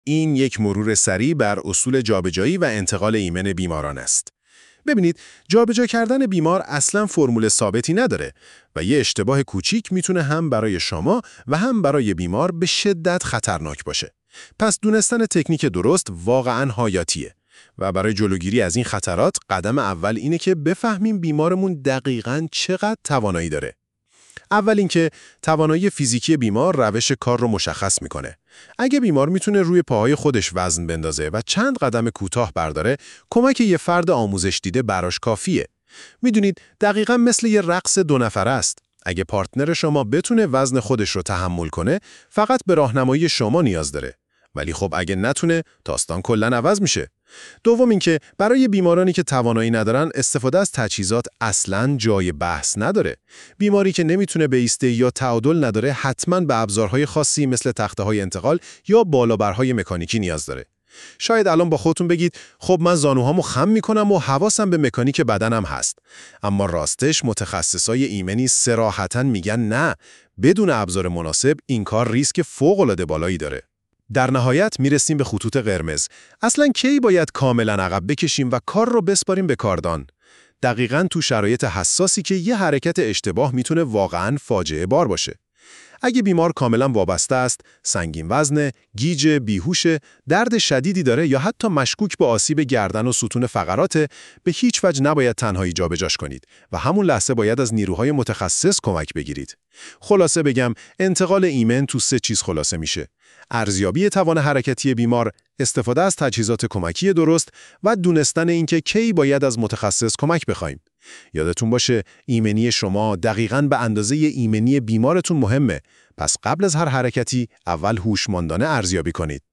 این یک مرور سریع بر اصول جابجایی و انتقال ایمن بیماران است. ببینید، جابجا کردن بیمار اصلاً فرمول ثابتی نداره و یه اشتباه کوچیک میتونه هم برای شما و هم برای بیمار به شدت خطرناک باشه. پس دونستن تکنیک درست واقعاً حیاتیه و برای جلوگیری از این خطرات قدم اول اینه که بفهمیم بیمارمون دقیقاً چقدر توانایی داره. اول اینکه توانایی فیزیکی بیمار روش کار رو مشخص میکنه. اگه بیمار میتونه روی پاهای خودش وزن بندازه و چند قدم کوتاه برداره، کمک یه فرد آموزش دیده براش کافیه. میدونید دقیقاً مثل یه رقص دو نفره است. اگه پارتنر شما بتونه وزن خودش رو تحمل کنه، فقط به راهنمایی شما نیاز داره. ولی خب اگه نتونه، داستان کلاً عوض میشه. دوم اینکه برای بیمارانی که توانایی ندارن، استفاده از تجهیزات اصلاً جای بحث نداره. بیماری که نمیتونه بایسته یا تعادل نداره، حتماً به ابزارهای خاصی مثل تخته‌های انتقال یا بالابرهای مکانیکی نیاز داره. شاید الان با خودتون بگید خب من زانوهامو خم میکنم و حواسم به مکانیک بدنم هست. اما راستش متخصصای ایمنی صراحتاً میگن نه، بدون ابزار مناسب این کار ریسک فوق‌العاده بالایی داره. در نهایت میرسیم به خطوط قرمز. اصلاً کی باید کاملاً عقب بکشیم و کار رو بسپاریم به کاردان؟ دقیقاً تو شرایط حساسی که یه حرکت اشتباه میتونه واقعاً فاجعه بار باشه. اگه بیمار کاملاً وابسته است، سنگین وزنه، گیج، بیهوش، درد شدیدی داره یا حتی مشکوک به آسیب گردن و ستون فقراته، به هیچ وجه نباید تنهایی جابجاش کنید و همون لحظه باید از نیروهای متخصص کمک بگیرید. خلاصه بگم، انتقال ایمن تو 3 چیز خلاصه میشه: ارزیابی توان حرکتی بیمار، استفاده از تجهیزات کمکی درست و دونستن اینکه کی باید از متخصص کمک بخوایم. یادتون باشه ایمنی شما دقیقاً به اندازه ایمنی بیمارتون مهمه. پس قبل از هر حرکتی اول هوشمندانه ارزیابی کنید.